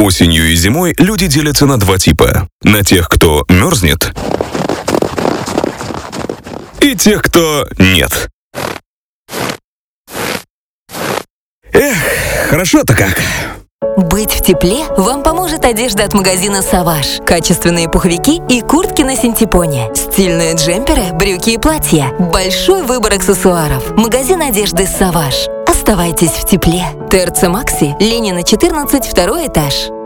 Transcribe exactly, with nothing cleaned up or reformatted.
Осенью и зимой люди делятся на два типа. На тех, кто мерзнет, и тех, кто нет. Эх, хорошо-то как. Быть в тепле вам поможет одежда от магазина «Саваж». Качественные пуховики и куртки на синтепоне. Стильные джемперы, брюки и платья. Большой выбор аксессуаров. Магазин одежды «Саваж». Оставайтесь в тепле. ТРЦ «Макси», Ленина, четырнадцать, второй этаж.